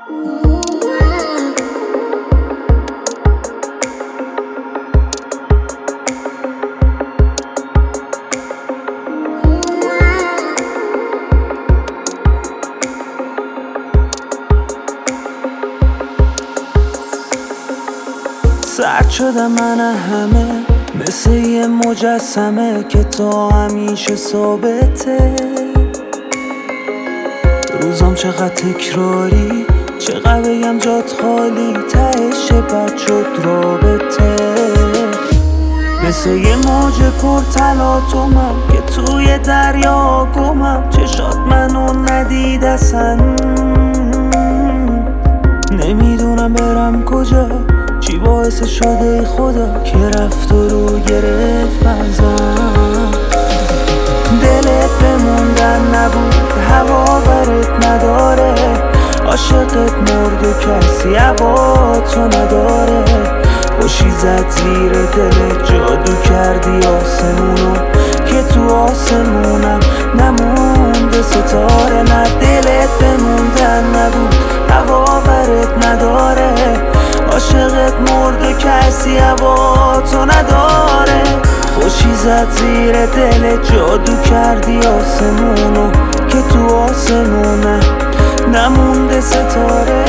سرد شدم من همه، مثل یه مجسمه که تا همیشه ثابته. روزام چقدر تکراری، چقدر بگم جات خالی، تهش بد شد رابطه. مثل یه موج پرتلاطمم که توی دریا گمم، چشات منو ندید اصلا. نمیدونم برم کجا، چی باعث شده خدا که رفت و رو گرفت ازم. دلت بموندن نبود، هوا برت نداره، عاشقت مرد و کسی هوا تو نداره. خوشی زد زیر دلت، جادو کردی آسمونو که تو آسمونم نمونده ستاره. نه دلت بموندن نبود، هوا برت نداره، عاشقت مرد و کسی هوا تو نداره. خوشی زد زیر دلت، جادو کردی آسمونو که تو آسمونه نمونده ستاره.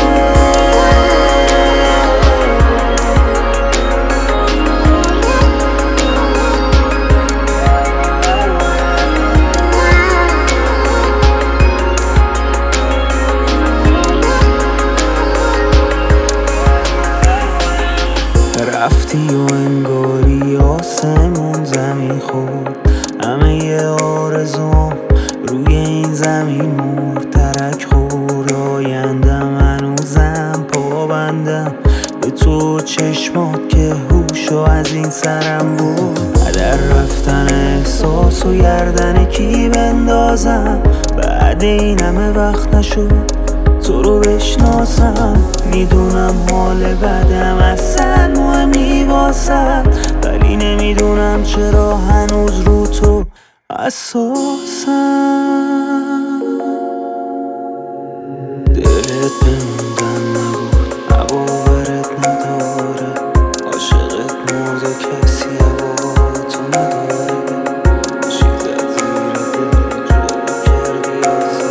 رفتی و انگاری آسمون زمین خورد، همه ی آرزوم روی این زمین مرد. ترک خورد آیندم، هنوزم پابندم به تو چشمات که هوشو از این سرم بود. هدر رفتن احساس و گردن کی بندازم، بعد این همه وقت نشد تو رو بشناسم. میدونم حال بدم اصلا مهمی واسد، ولی نمیدونم چرا هنوز رو تو حساسم. دلت بموندن نبود، هوا برت نداره، عاشقت مرد و کسی هوا تو نداره. خوشی زد زیر دلت، جادو کردی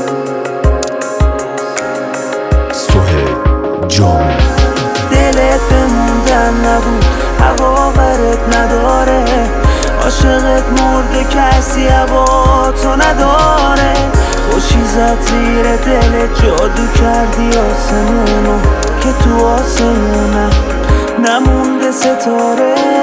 جامع. دلت بموندن نبود، هوا برت نداره، عاشقت مرده کسی هوا تو نداره. خوشی زد زیر دلت، جادو کردی آسمونو که تو آسمونه نمونده ستاره.